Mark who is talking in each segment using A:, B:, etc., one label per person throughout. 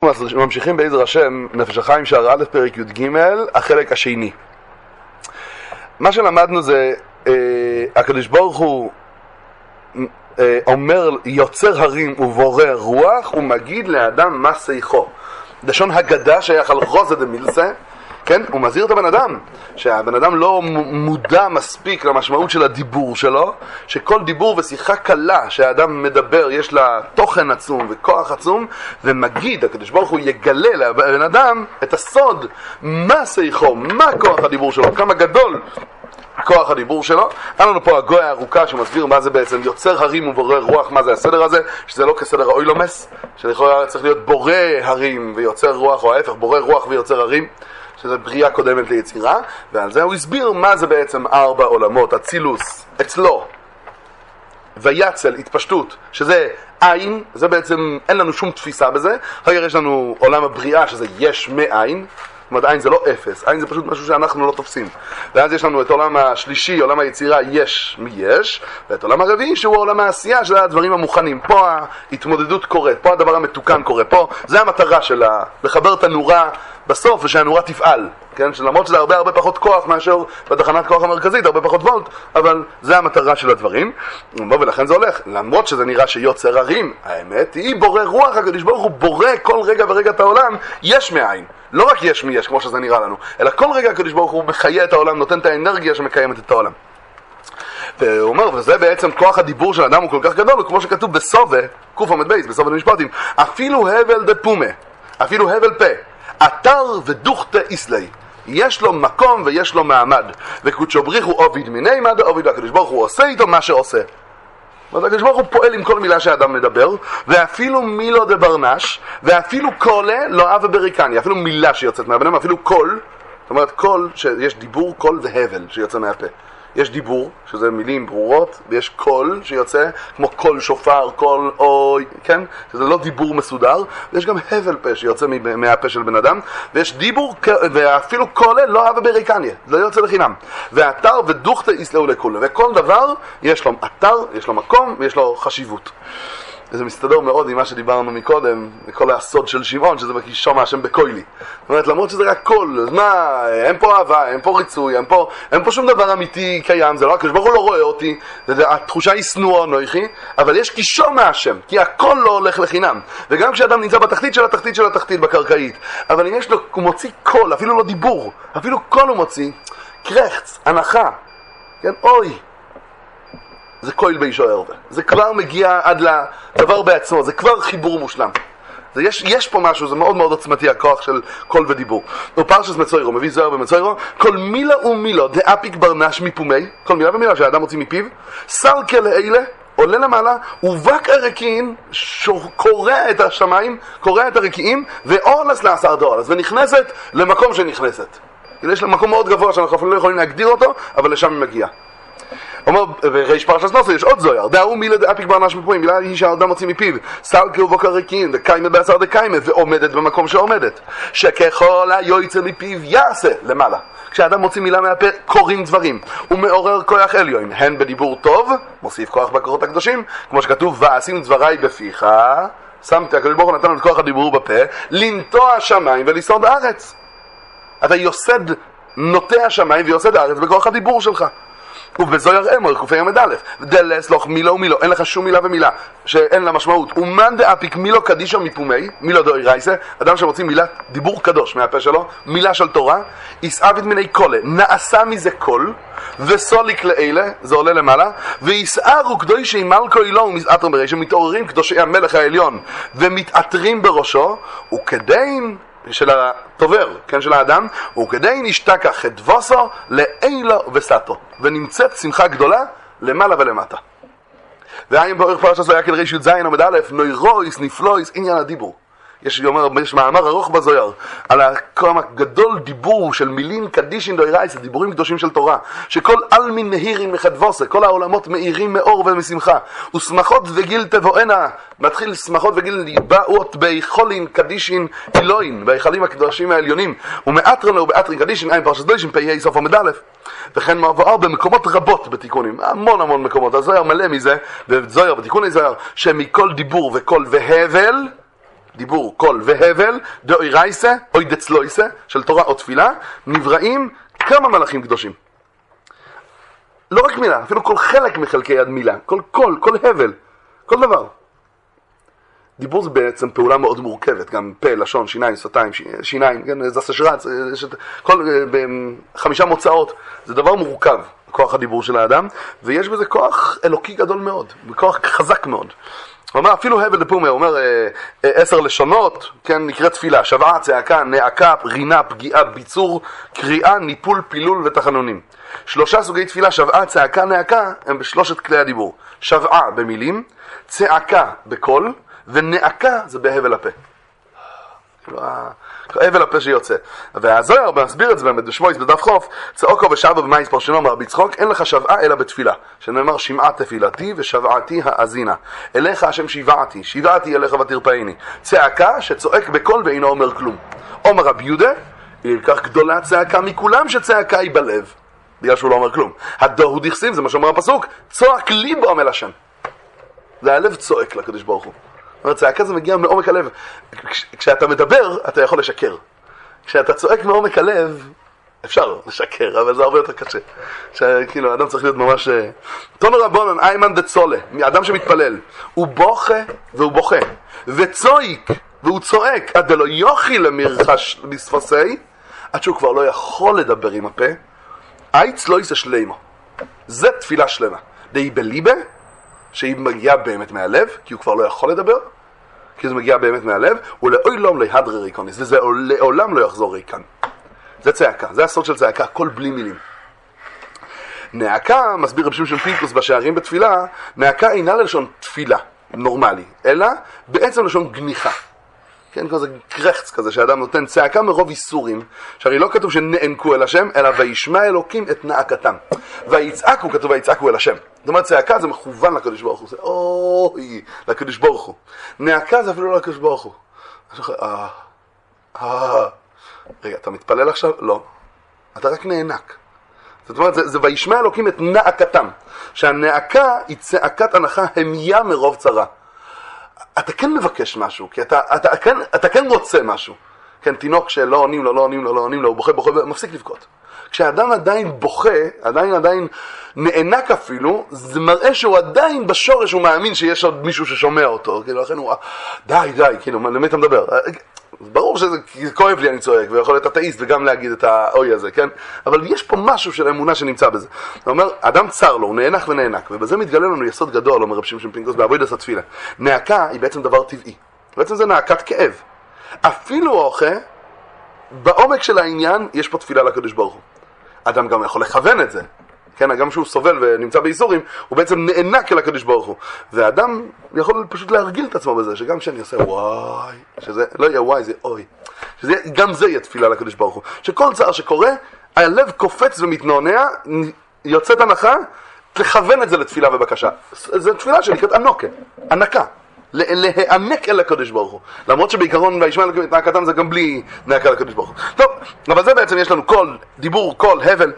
A: ממשיכים בעזר השם, נפש החיים שער א' פרק י"ג, החלק השני. מה שלמדנו זה, הקדוש ברוך הוא אומר, יוצר הרים ובורא רוח, ומגיד לאדם מה שיחו. לשון הגדה שייך על רוזה דמילסה, כן? הוא מזהיר את הבן אדם, שהבן אדם לא מודע מספיק למשמעות של הדיבור שלו, שכל דיבור ושיחה קלה שהאדם מדבר יש לה תוכן עצום וכוח עצום, ומגיד, הקדוש ברוך הוא יגלה לבן אדם את הסוד, מה שיחו, מה כוח הדיבור שלו, כמה גדול כוח הדיבור שלו. היה לנו פה הגוי הארוכה שמסביר מה זה בעצם יוצר הרים ובורא רוח, מה זה הסדר הזה, שזה לא כסדר האוילומס, שלכאורה צריך להיות בורא הרים ויוצר רוח, או ההפך, בורא רוח ויוצר הרים, שזה בריאה קודמת ליצירה, ועל זה הוא הסביר מה זה בעצם 4 עולמות, אצילוס, אצלו, ויצל, התפשטות, שזה עין, זה בעצם, אין לנו שום תפיסה בזה. אחר יש לנו עולם הבריאה, שזה יש מאין, זאת אומרת, עין זה לא אפס, עין זה פשוט משהו שאנחנו לא תופסים. ואז יש לנו את עולם השלישי, עולם היצירה, יש מיש, ואת עולם הרביעי שהוא עולם העשייה, שזה הדברים המוכנים. פה ההתמודדות קורית, פה הדבר המתוקן קורה, פה זה המטרה שלה, לחבר את הנורה בסוף ושהנורה תפעל, כן? שלמרות שזה הרבה פחות כוח מאשר בתחנת כוח המרכזית, הרבה פחות וולט, אבל זה המטרה של הדברים. ולכן זה הולך, למרות שזה נראה שיוצר הרים, האמת היא בורא רוח, הקדוש ברוך הוא בורא כל רגע ורגע את העולם, יש מאין. לא רק יש מי יש, כמו שזה נראה לנו, אלא כל רגע הקדוש ברוך הוא מחיה את העולם, נותן את האנרגיה שמקיימת את העולם. והוא אומר, וזה בעצם כוח הדיבור של האדם הוא כל כך גדול, כמו שכתוב בסובה, קוף עמד בייס, בסובה דמשפטים, אפילו הבל דפומה, אפילו הבל פה, אתר ודוכתה איסלי, יש לו מקום ויש לו מעמד, וקודשו בריחו עוביד מיני מד, עוביד הקדוש ברוך הוא עושה איתו מה שעושה. הקדוש ברוך הוא פועל עם כל מילה שהאדם מדבר, ואפילו מילו דברנש, ואפילו קולה לא אבה בריקני, אפילו מילה שיוצאת מהבנם, אפילו קול, זאת אומרת קול, שיש דיבור, קול והבל שיוצא מהפה. יש דיבור, שזה מילים ברורות, ויש קול שיוצא כמו קול שופר, קול אוי, כן? שזה לא דיבור מסודר, ויש גם הבל פה שיוצא מהפה של בן אדם, ויש דיבור, ואפילו קולה לא אבה בריקניה, זה לא יוצא לחינם. ואתר ודוכתה יסלעו לכולה, וכל דבר יש לו אתר, יש לו מקום, ויש לו חשיבות. וזה מסתדר מאוד עם מה שדיברנו מקודם, כל הסוד של שמעון, שזה בקישום השם בקוילי. זאת אומרת, למרות שזה רק קול, אז מה, אין פה אהבה, אין פה ריצוי, אין פה שום דבר אמיתי קיים, זה לא רק, ברוך הוא לא רואה אותי, התחושה היא שנואה נויכי, אבל יש קישום מהשם, כי הכל לא הולך לחינם. וגם כשאדם נמצא בתחתית של התחתית של התחתית בקרקעית, אבל אם יש לו, הוא מוציא קול, אפילו לא דיבור, אפילו קול הוא מוציא, קרחץ, הנחה, כן, אוי. זה קויל בישו ערבה. זה כבר מגיע עד לדבר בעצמו, זה כבר חיבור מושלם. יש פה משהו, זה מאוד מאוד עוצמתי, הכוח של קול ודיבור. פרשס מצוירו, מביא זוהר במצוירו, כל מילה ומילו, דאפיק ברנש מפומי, כל מילה ומילה שהאדם מוציא מפיו, סלקה לאלה, עולה למעלה, ובק הרקיעים, קורע את השמיים, קורע את הרקיעים, ואורלס לעשר דורלס, ונכנסת למקום שנכנסת. יש לה מקום מאוד גבוה שאנחנו אפילו לא יכולים להגדיר אותו, אבל לשם היא מגיעה. אומר, וריש פרשס נוסו, יש עוד זויר, דאו מילה דאפיק ברנש מפוים, מילה היא שהאדם מוציא מפיו, סלקה ובוקר רקיעים, וקיימה בעשר דקיימה, ועומדת במקום שעומדת, שככל היועצה מפיו יעשה למעלה. כשהאדם מוציא מילה מהפה, קוראים דברים, הוא מעורר כוח עליון, הן בדיבור טוב, מוסיף כוח בקורות הקדושים, כמו שכתוב, ועשים דבריי בפיך, שמתי, הקדוש ברוך הוא נתן את כוח הדיבור בפה, לנטוע השמיים ולסעוד הארץ. אתה יוסד, נוטע השמיים ויוסד הארץ בכוח הדיבור שלך. ובזויר אמר, קופי עמד א', דלס לוח מילה ומילה, אין לך שום מילה ומילה שאין לה משמעות. ומן דאפיק מילו קדישו מפומי, מילו דוי רייסה, אדם שמוציא מילה, דיבור קדוש מהפה שלו, מילה של תורה, יסעבית מיני קולה, נעשה מזה קול, וסוליק לאלה, זה עולה למעלה, ויסערו קדושי מלכו אילו ומזעתר ברי, שמתעוררים קדושי המלך העליון, ומתעתרים בראשו, וכדין של התובר, כן, של האדם, וכדי נשתקה חדבוסו לאילו וסתו, ונמצאת שמחה גדולה למעלה ולמטה. והאם באורך פרשת היה כל ריש י"ז עמוד א', נוירויס נפלויס עניין הדיבור. יש מאמר ארוך בזויר על כמה גדול דיבור של מילים קדישין דוירייס, דיבורים קדושים של תורה, שכל אלמין נהירים מחדבוסה, כל העולמות מאירים מאור ומשמחה, ושמחות וגיל תבואנה, מתחיל שמחות וגיל באות ביכולין קדישין אלוהין, ביכלים הקדושים העליונים, ומאתרן לו באתרין קדישין אין פרשת דוישין פ"א סוף עמוד א', וכן מעבר במקומות רבות בתיקונים, המון מקומות, הזויר מלא מזה, וזויר בתיקוני זויר, שמכל דיבור וכל והבל, דיבור, קול והבל, דאורייסה, אוי דצלויסה, של תורה או תפילה, נבראים כמה מלאכים קדושים. לא רק מילה, אפילו כל חלק מחלקי יד מילה, כל קול, כל הבל, כל דבר. דיבור זה בעצם פעולה מאוד מורכבת, גם פה, לשון, שיניים, שפתיים, שיניים, כן, זס שרץ, ב5 מוצאות, זה דבר מורכב, כוח הדיבור של האדם, ויש בזה כוח אלוקי גדול מאוד, כוח חזק מאוד. הוא אומר, אפילו הבל דפומי, הוא אומר 10 לשונות, כן, נקראת תפילה, שבעה, צעקה, נעקה, רינה, פגיעה, ביצור, קריאה, ניפול, פילול ותחנונים. 3 סוגי תפילה, שבעה, צעקה, נעקה, הם ב3 כלי הדיבור. שבעה במילים, צעקה בקול, ונעקה זה בהבל הפה. הבל הפה שיוצא. והזוהר מסביר את זה באמת בשמואס בדף חוף, צעוקו ושבע במאיס פרשנו מרבי צחוק, אין לך שבעה אלא בתפילה, שנאמר שמעה תפילתי ושבעתי האזינה. אליך השם שיבעתי, שיבעתי אליך ותרפאיני. צעקה שצועק בקול ואינו אומר כלום. אומר רבי יהודה, היא כך גדולה צעקה מכולם שצעקה היא בלב, בגלל שהוא לא אומר כלום. הדוהו דכסיב, זה מה שאומר הפסוק, צועק ליבו אל השם. זה הלב צועק לקדוש ברוך הוא. זאת אומרת, צעקה זה מגיע מעומק הלב. כשאתה מדבר, אתה יכול לשקר. כשאתה צועק מעומק הלב, אפשר לשקר, אבל זה הרבה יותר קשה. כאילו, האדם צריך להיות ממש... תונו רבונן, איימן דצולה, אדם שמתפלל, הוא בוכה והוא בוכה, וצועק והוא צועק, עד לא יוכי למרחש בספסי, עד שהוא כבר לא יכול לדבר עם הפה, אייץ לא ייסה שלימה. זה תפילה שלמה. די בליבה, שהיא מגיעה באמת מהלב, כי הוא כבר לא יכול לדבר, כי זה מגיע באמת מהלב, ולעולם לא יהדר ריקוניס, וזה לעולם לא יחזור ריקן. זה צעקה, זה הסוד של צעקה, כל בלי מילים. נעקה, מסביר רב שמשון פינקוס בשערים בתפילה, נעקה אינה ללשון תפילה, נורמלי, אלא בעצם לשון גניחה. כן, כזה קרחץ כזה, שאדם נותן צעקה מרוב איסורים, שהרי לא כתוב שנענקו אל השם, אלא וישמע אלוקים את נעקתם. ויצעקו, כתוב ויצעקו אל השם. זאת אומרת, צעקה זה מכוון לקדוש ברוך הוא, זה אוי, לקדוש ברוך הוא. נעקה זה אפילו לא לקדוש ברוך הוא. רגע, אתה מתפלל עכשיו? לא. אתה רק נענק. זאת אומרת, זה וישמע אלוקים את נעקתם. שהנעקה היא צעקת הנחה המיה מרוב צרה. אתה כן מבקש משהו, כי אתה כן רוצה משהו. כן, תינוק שלא עונים לו, לא עונים לו, לא עונים לו, הוא בוכה, בוכה, מפסיק לבכות. כשאדם עדיין בוכה, עדיין נענק אפילו, זה מראה שהוא עדיין בשורש, הוא מאמין שיש עוד מישהו ששומע אותו. כאילו, לכן הוא, די, כאילו, למי אתה מדבר? ברור שזה כואב לי, אני צועק, ויכול להיות אתאיסט וגם להגיד את האוי הזה, כן? אבל יש פה משהו של האמונה שנמצא בזה. הוא אומר, אדם צר לו, הוא נענק ונענק, ובזה מתגלה לנו יסוד גדול, אומר רב שמשון פינקוס, בעבודת התפילה. נעקה היא בעצם דבר טבעי. בעצם זה נעקת כאב. אפילו אוכל, בעומק של העניין, יש פה תפילה לקדוש ברוך הוא. אדם גם יכול לכוון את זה. כן, גם שהוא סובל ונמצא באיסורים, הוא בעצם נענק אל הקדוש ברוך הוא. והאדם יכול פשוט להרגיל את עצמו בזה, שגם כשאני עושה וואי, שזה לא יהיה וואי, זה אוי. גם זה יהיה תפילה לקדוש ברוך הוא. שכל צער שקורה, הלב קופץ ומתנענע, יוצאת הנחה, לכוון את זה לתפילה ובקשה. זו תפילה שנקראת ענקה. להענק אל הקדוש ברוך הוא. למרות שבעיקרון וישמע אלוקים את נעקתם זה גם בלי נעקה לקדוש ברוך הוא. טוב, אבל זה בעצם יש לנו קול, דיבור, קול, הבל.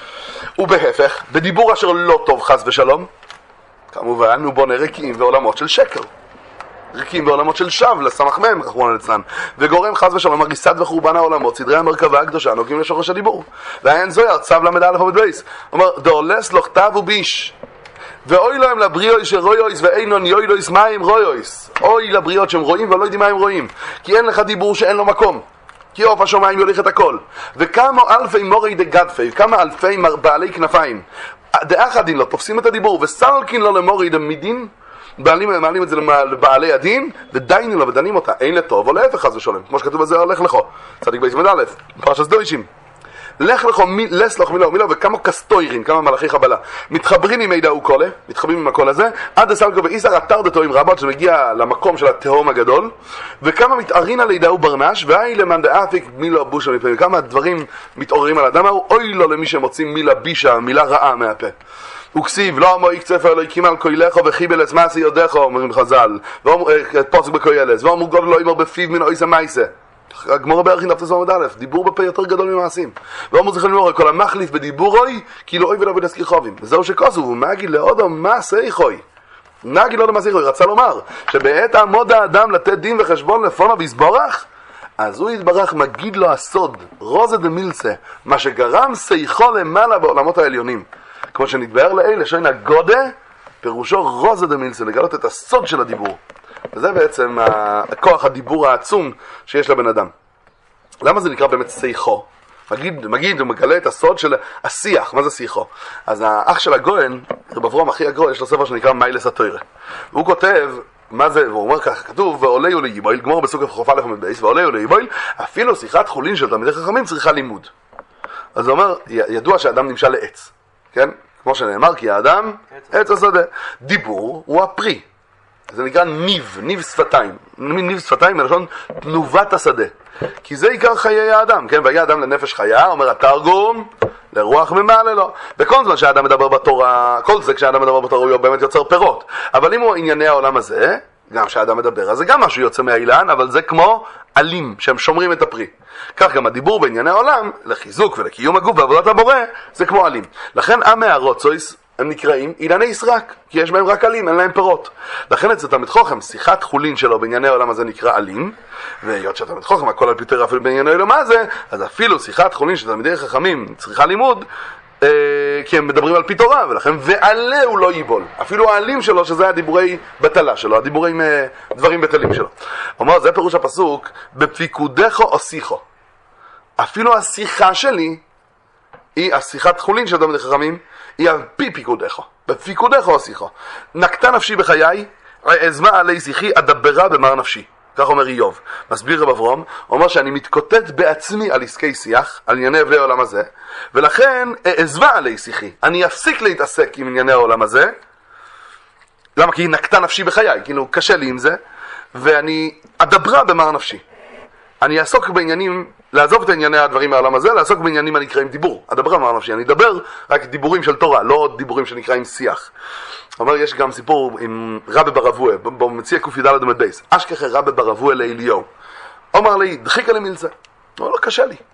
A: ובהפך, בדיבור אשר לא טוב חס ושלום, כמובן הוא בונה ריקים ועולמות של שקר. ריקים ועולמות של שווא, לסמך מהם, רחמנא ליצלן, וגורם חס ושלום הריסת וחורבן העולמות, סדרי המרכבה הקדושה נוגעים לשורש הדיבור. והעין זוהר, צו למד א' ובייס, אומר, דאולס לא כתב וביש, ואוי להם לבריאויס שרויויס ואינון יוידויס מים רויויס. אוי לבריאות שהם רואים ולא יודעים מה הם רואים, כי אין לך דיבור שאין לו מקום. כי עוף השומיים יוליך את הכל. וכמה אלפי מורי דגדפי, כמה אלפי בעלי כנפיים, דאח הדין לו, תופסים את הדיבור, וסלקין לו למורי דמידין, מעלים את זה לבעלי הדין, ודיינים לו ודנים אותה, אין לטוב או להפך חס ושלום, כמו שכתוב בזה, הולך לכו, צדיק בייס מד א', פרשת דוישים. לך לכו לסלוח מילו וכמה קסטוירים, כמה מלאכי חבלה מתחברים עם מידע וקולה, מתחברים עם הקול הזה עד הסלקו ואיסר אתר דתוים רבות שמגיע למקום של התהום הגדול, וכמה מתארין על לידע וברנש והי למאן דאפיק מילו בושה מפעמים, כמה דברים מתעוררים על האדם, אוי לו למי שמוצאים מילה בישה, מילה רעה מהפה. וכסיב, לא אמרו יקצף אלוהיקים על כוילךו וחיבל את מעשי יודךו, אומרים חז"ל, פוסק בקוילס, ואמרו גודל לא אמר בפיו מן אויסה מייסה. הגמרא בערכין דף תזמוד א', דיבור בפה יותר גדול ממעשים. ואומר זכרנו מורה, כל המחליף בדיבור אוי, כאילו אוי ולא בדסקי חובים. וזהו שכוסו, ומאגיד לאודו מעשה איכוי. נגיד לא למזיחו, הוא רצה לומר שבעת עמוד האדם לתת דין וחשבון לפונו ויסבורך, אז הוא יתברך מגיד לו הסוד, רוזה דמילסה, מה שגרם שיחו למעלה בעולמות העליונים. כמו שנתבהר לאלה, שאין הגודה, פירושו רוזה דמילסה, לגלות את הסוד של הדיבור. וזה בעצם הכוח הדיבור העצום שיש לבן אדם. למה זה נקרא באמת שיחו? מגיד, הוא מגלה את הסוד של השיח. מה זה שיחו? אז האח של הגויין, רב אברהם אחי הגוי, יש לו ספר שנקרא מיילס התוירה. והוא כותב, מה זה, והוא אומר ככה, כתוב, ועולה וליבויל, גמור בסוג חופה לכם בייס, ועולה וליבויל, אפילו שיחת חולין של תלמידי חכמים צריכה לימוד. אז הוא אומר, ידוע שהאדם נמשל לעץ, כן? כמו שנאמר, כי האדם עץ השדה. דיבור הוא הפרי. זה נקרא ניב שפתיים. ניב שפתיים מלשון תנובת השדה. כי זה עיקר חיי האדם, כן? והיה אדם לנפש חיה, אומר התרגום, לרוח ממעלה לו. בכל זמן שהאדם מדבר בתורה, כל זה כשהאדם מדבר בתורה הוא באמת יוצר פירות. אבל אם הוא ענייני העולם הזה, גם שהאדם מדבר, אז זה גם משהו יוצא מהאילן, אבל זה כמו עלים, שהם שומרים את הפרי. כך גם הדיבור בענייני העולם, לחיזוק ולקיום הגוף בעבודת הבורא, זה כמו עלים. לכן עמי הרוצויס, הם נקראים אילני סרק, כי יש בהם רק עלים, אין להם פירות. לכן אצל תלמיד חכם, שיחת חולין שלו בענייני העולם הזה נקרא עלים, והיות שתלמיד חכם, הכל על פיותר אפילו בענייני העולם הזה, אז אפילו שיחת חולין של תלמידי חכמים צריכה לימוד, כי הם מדברים על פי תורה, ולכן ועלה הוא לא ייבול. אפילו העלים שלו, שזה הדיבורי בטלה שלו, הדיבורי דברים בטלים שלו. אומר, זה פירוש הפסוק, בפיקודך אוסיכו. אפילו השיחה שלי, היא השיחת חולין של תלמידי חכמים, היא על פי פיקודך. בפיקודך אוסיכו. נקטה נפשי בחיי, אזמה עלי שיחי, אדברה במר נפשי. כך אומר איוב. מסביר רב אברהם, הוא אומר שאני מתקוטט בעצמי על עסקי שיח, על ענייני אבלי העולם הזה, ולכן אעזבה עלי שיחי. אני אפסיק להתעסק עם ענייני העולם הזה. למה? כי היא נקטה נפשי בחיי, כאילו קשה לי עם זה, ואני אדברה במר נפשי. אני אעסוק בעניינים, לעזוב את ענייני הדברים מהעולם הזה, לעסוק בעניינים הנקראים דיבור. אדברה במר נפשי. אני אדבר רק דיבורים של תורה, לא דיבורים שנקראים שיח. אומר, יש גם סיפור עם רבי ברבוה, במציע ק"ד עמוד בייס. אשכחה רבי ברבוה לאליהו. אומר לי, דחיקה לי מילזה. לא, לא, קשה לי.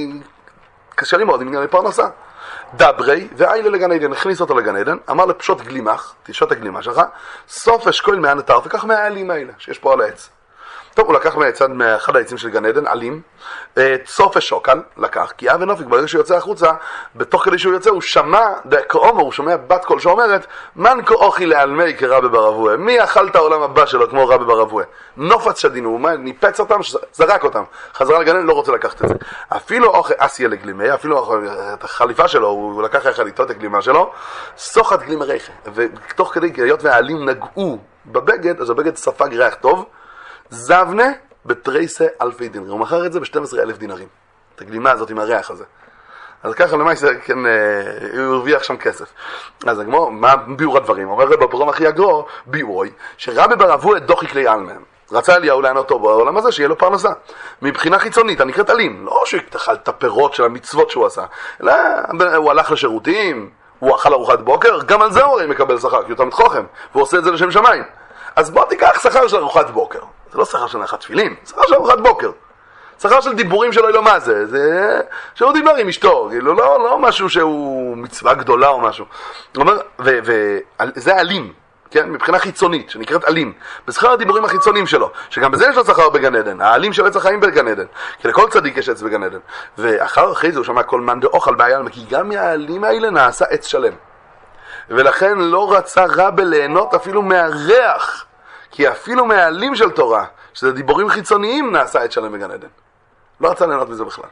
A: קשה לי מאוד עם ענייני פרנסה. דברי, ואיילה לגן עדן, הכניס אותו לגן עדן, אמר לפשוט גלימך, תשעות הגלימה שלך, סוף אשכול מהנטר, וכך מהעלים האלה, שיש פה על העץ. טוב, הוא לקח מאחד העצים של גן עדן, עלים, צוף השוקל, לקח, כי אבן אופק, ברגע שהוא יוצא החוצה, בתוך כדי שהוא יוצא, הוא שמע, כאומר, הוא שומע בת קול שאומרת, מן כאוכי לעלמי כרבי ברבוה, מי אכל את העולם הבא שלו כמו רבי ברבוה? נופץ שדינו, הוא ניפץ אותם, זרק אותם, חזרה לגן עדן, לא רוצה לקחת את זה. אפילו אוכל אסיה לגלימי, אפילו את החליפה שלו, הוא לקח יחד איתו את הגלימה שלו, סוחת גלימה ריחה, ותוך כדי, היות והעלים נגעו בבגד, אז הבגד ספג ריח טוב, זבנה בתריסה אלפי דינרים. הוא מכר את זה ב-12,000 דינרים. את הגלימה הזאת עם הריח הזה. אז ככה למעשה, כן, הוא הרוויח שם כסף. אז הגמור, מה ביאור הדברים? אומר רב אברהם אחי הגרו, ביאורוי, שרבי ברבוה דוחי כלי עלמם. רצה אליהו לענות אותו בעולם הזה, שיהיה לו פרנסה. מבחינה חיצונית, הנקראת עלים. לא שהוא יתאכל את הפירות של המצוות שהוא עשה, אלא הוא הלך לשירותים, הוא אכל ארוחת בוקר, גם על זה הוא הרי מקבל שכר, כי הוא תלמיד חכם, והוא עושה את זה לשם שמיים. אז בוא תיקח שכר של ארוחת בוקר. זה לא שכר של נחת תפילין, שכר של ארוחת בוקר. שכר של דיבורים שלו, לא מה זה, זה שהוא דיבר עם אשתו, כאילו לא משהו שהוא מצווה גדולה או משהו. הוא אומר, וזה עלים, כן, מבחינה חיצונית, שנקראת עלים, בשכר הדיבורים החיצוניים שלו, שגם בזה יש לו שכר בגן עדן, העלים של עץ החיים בגן עדן, כי לכל צדיק יש עץ בגן עדן. אחרי זה הוא שמע כל מאן דאוכל בעלמא, כי גם מהעלים האלה נעשה עץ שלם. ולכן לא רצה רבי ליהנות אפילו מהריח, כי אפילו מהעלים של תורה, שזה דיבורים חיצוניים, נעשה את שלם בגן עדן. לא רצה ליהנות מזה בכלל.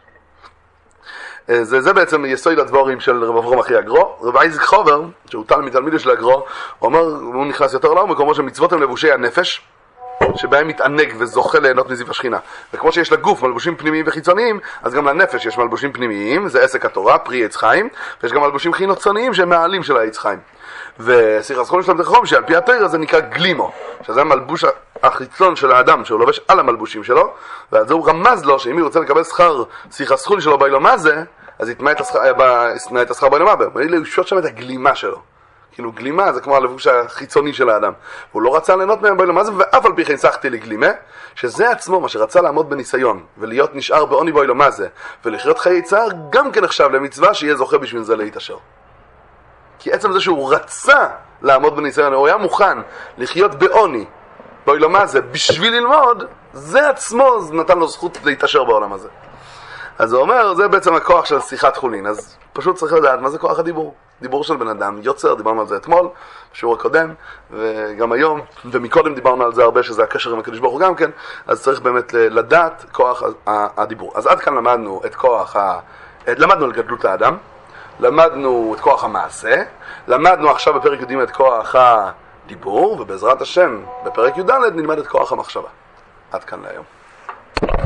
A: זה בעצם יסוד הדבורים של רב אברהם אחי הגרו. רב אייזק חובר, שהוא מתלמידו של הגרו, הוא אומר, הוא נכנס יותר לעומק, הוא אומר שמצוות הם לבושי הנפש, שבהם מתענג וזוכה ליהנות מזיו השכינה. וכמו שיש לגוף מלבושים פנימיים וחיצוניים, אז גם לנפש יש מלבושים פנימיים, זה עסק התורה, פרי עץ חיים, ויש גם מלבושים חיצוניים שהם מהעלים של העץ חיים. ושיחת חולין של תלמידי חכמים, שעל פי התורה זה נקרא גלימו, שזה המלבוש החיצון של האדם, שהוא לובש על המלבושים שלו, ועל זה הוא רמז לו, שאם הוא רוצה לקבל שכר שיחת חולין שלו באילו מה זה, אז יתמא את השכר באילו מה בו. ואלה הוא שוט שם את הגלימה שלו. כאילו גלימה זה כמו הלבוש החיצוני של האדם. הוא לא רצה ליהנות מהם באילו מה זה, ואף על פי כן שחתי לגלימה, שזה עצמו מה שרצה לעמוד בניסיון, ולהיות נשאר בעוני באילו מה זה, ולחיות חיי צער, גם כן נחשב למצווה שיהיה זוכה בשביל זה להתעשר. כי עצם זה שהוא רצה לעמוד בניסיון, הוא היה מוכן לחיות בעוני, בואי לו מה זה, בשביל ללמוד, זה עצמו נתן לו זכות להתעשר בעולם הזה. אז הוא אומר, זה בעצם הכוח של שיחת חולין. אז פשוט צריך לדעת מה זה כוח הדיבור. דיבור של בן אדם, יוצר, דיברנו על זה אתמול, בשיעור הקודם, וגם היום, ומקודם דיברנו על זה הרבה, שזה הקשר עם הקדוש ברוך הוא גם כן, אז צריך באמת לדעת כוח הדיבור. אז עד כאן למדנו את למדנו על גדלות האדם, למדנו את כוח המעשה, למדנו עכשיו בפרק י' את כוח הדיבור, ובעזרת השם, בפרק י' נלמד את כוח המחשבה. עד כאן להיום.